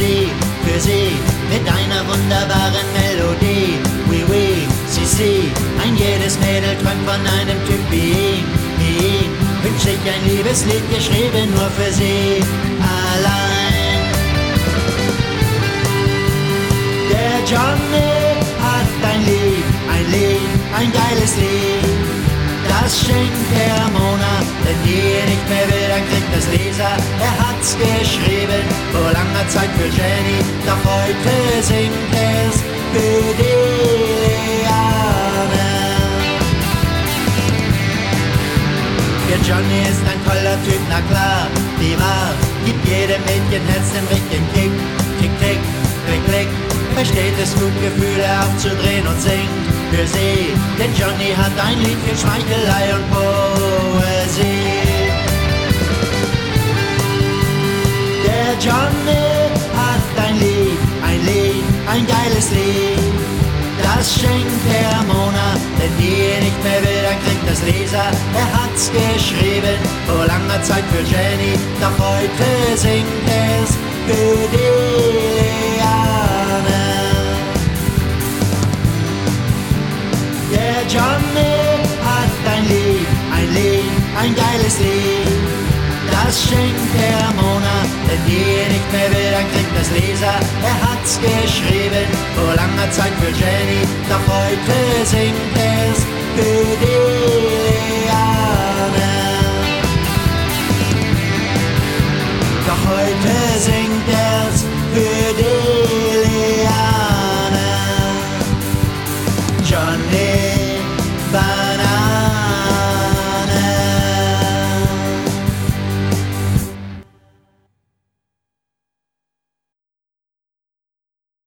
für sie, mit einer wunderbaren Melodie. Oui, oui, si, ein jedes Mädel träumt von einem Typ wie ihn, wünsch ich ein Liebeslied geschrieben nur für sie allein. Der Johnny hat ein Lied, ein geiles Lied, das schenkt er Mona, denn die nicht mehr will, dann kriegt das Leser. Er hat's geschrieben vor langer Zeit für Jenny, doch heute singt er's für die Liane. Der Johnny ist ein toller Typ, na klar, die wahr, gibt jedem Mädchenherz den richtigen Kick, tick, tick, klick, klick, versteht es gut, Gefühle aufzudrehen und singt für sie, denn Johnny hat ein Lied für Schmeichelei und Poesie. Der Johnny hat ein Lied, ein geiles Lied, das schenkt er Mona, denn die nicht mehr will, dann kriegt das Leser. Er hat's geschrieben vor langer Zeit für Jenny, doch heute singt er's für die Liane. Der Johnny hat ein Lied, ein geiles Lied, das schenkt er Mona, denn die nicht mehr will, dann kriegt das Leser. Er hat's geschrieben vor langer Zeit für Jenny, doch heute singt er's für die